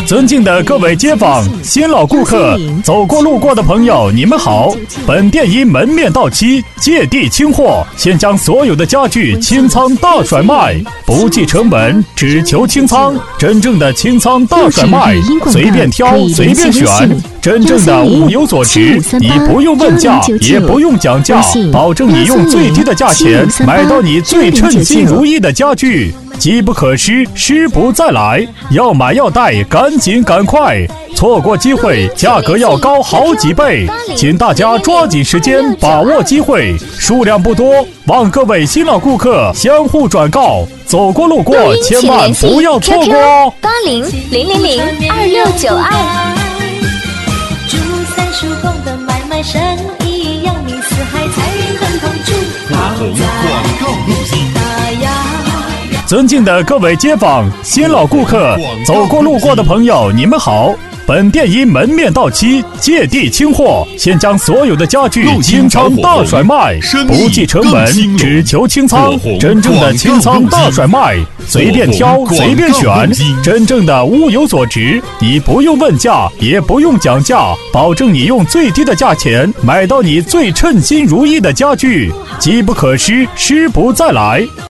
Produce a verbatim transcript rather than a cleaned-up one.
尊敬的各位街坊、新老顾客、走过路过的朋友，你们好！本店因门面到期，借地清货，现将所有的家具清仓大甩卖，不计成本，只求清仓。真正的清仓大甩卖，随便挑，随便选。真正的物有所值，你不用问价，也不用讲价，保证你用最低的价钱买到你最称心如意的家具。机不可失，失不再来，要买要带，赶紧赶快！错过机会，价格要高好几倍，请大家抓紧时间，把握机会，数量不多，望各位新老顾客相互转告，走过路过千万不要错过哦！ 八零零零零二六九二。 祝三叔公的买卖生意扬名四海，财源亨通，祝好在大洋。 尊敬的各位街坊、新老顾客、走过路过的朋友，你们好！本店因门面到期，借地清货，现将所有的家具清仓大甩卖，不计成本，只求清仓。真正的清仓大甩卖，随便挑，随便选。真正的物有所值，你不用问价，也不用讲价，保证你用最低的价钱买到你最称心如意的家具。机不可失，失不再来。